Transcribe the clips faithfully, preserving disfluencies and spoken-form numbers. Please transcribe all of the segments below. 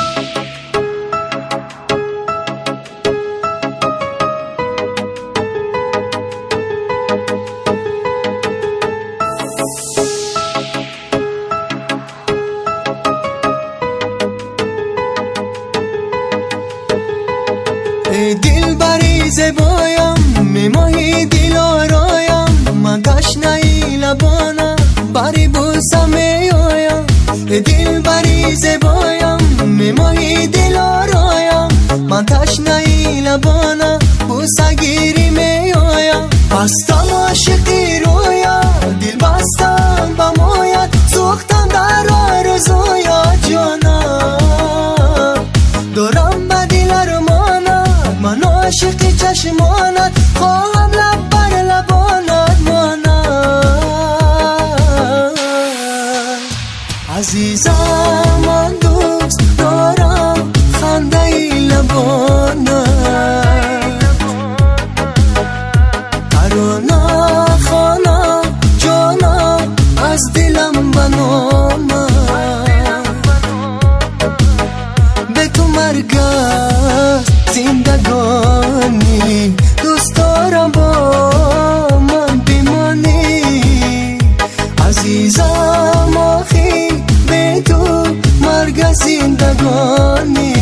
دل بری زبایم میماهی دل آرایم من تشنهی لبانم بری بوسم میایم دل بری زبایم میماهی دل آرایم من تشنهی لبانم بوسه گیری میایم بستم عاشقی رویا دل بستم به مایت سوختم در آرزویات جانم دارم به دل ارمانم من عاشقی چشمانت خواهم لب بر لبانت مانم عزیزم من دوست دارم خنده ای لبانت ترانه خوانم جانم از دلم بنامم به تو مرگ زندگانی دوست دارم با من بمانی عزیزم آخی به تو مرگ زندگانی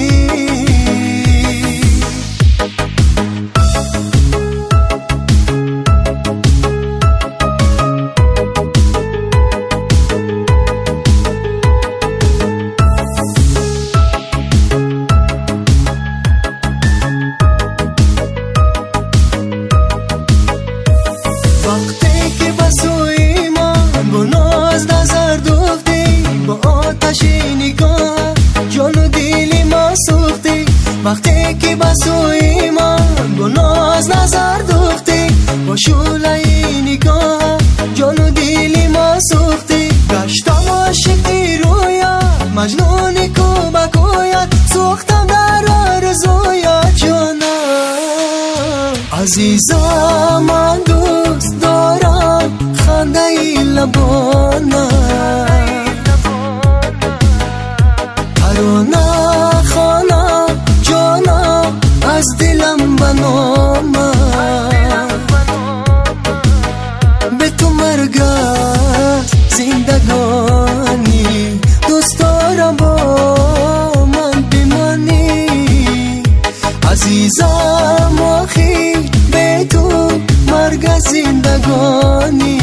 وقتی که بسوی من با ناز نظر دوختی با آتش نگاه جان و دلی ما سوختی وقتی که بسوی من با ناز نظر دوختی با شعله نگاه جان و دلی ما سوختی گشتم عاشقی رویا مجنون کو بگوید سوختم در آرزویات جانم عزیزم من دوست دارم خنده ای لبانت ترانه خوانم جانم از دلم بنامم به تو مرگ زندگانی دوست دارم با من بمانی عزیزم آخی به تو مرگ زندگانی